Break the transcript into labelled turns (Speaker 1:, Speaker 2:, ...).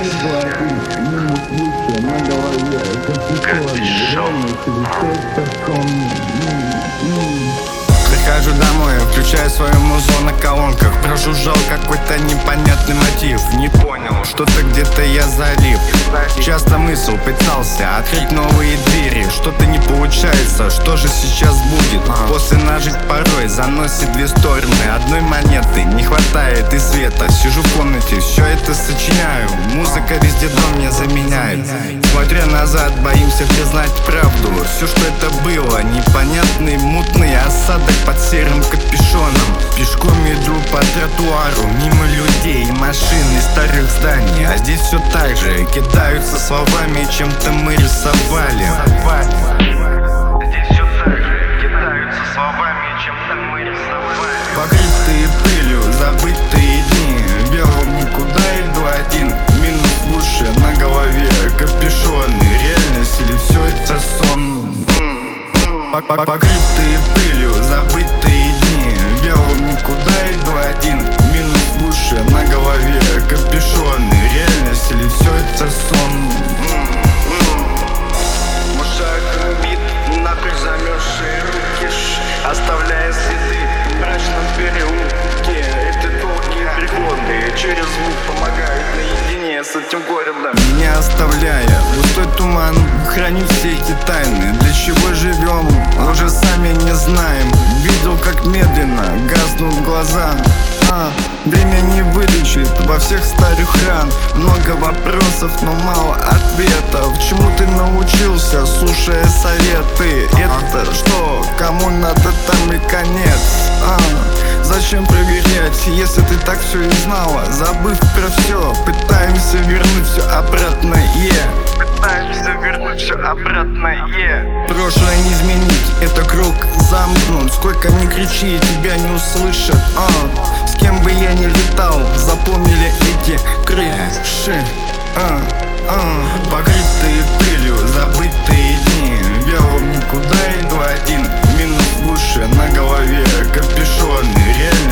Speaker 1: Прихожу домой, включаю свою музу на колонках. Прожужжал какой-то непонятный мотив. Не понял, что-то где-то я залип. Часто мысль пытался открыть новые двери. Что-то не получается, что же сейчас будет? После нажить порой заносит две стороны одной монеты. Не хватает и света. Сижу в комнате, все это сочиняю. Музыка везде дом меня заменяет. Смотря назад, боимся признать правду. Все, что это было, непонятный, мутный осадок под серым капюшоном. Пешком иду по тротуару, мимо людей, машин и старых зданий. А здесь все так же, кидаются словами, чем-то мы рисовали. Здесь все так же, кидаются словами, чем-то мы рисовали. Покрытые пылью, забытые дни. Белым никуда иду один. Минус в уши, на голове капюшон. Реальность или все это сон? Покрытые пылью, забытые дни. Белым никуда иду один. Минус в уши, на голове капюшон. Реальность или все это сон? В ушах бит, нахуй замерзшие руки, оставляя следы в мрачном переулке. Эти долгие переходы через звук помогают наедине с этим городом, не оставляя густой туман, хранит все эти тайны. Для чего живем, уже сами не знаем. Видел, как медленно гаснут глаза. Время не вылечит во всех старых ран. Много вопросов, но мало ответов. Чему ты научился, слушая советы? Это что, кому надо, там и конец. Зачем проверять, если ты так все и знала? Забыв про все, пытаемся вернуть все обратно, Пытаемся вернуть все обратно, Прошлое не изменить, это круг замкнут. Сколько ни кричи, тебя не услышат, С кем бы я ни летал, запомнили эти крыши, Покрытые пылью, забытые дни. Белым никуда иду один. Минус в уши, на голове капюшон. Реально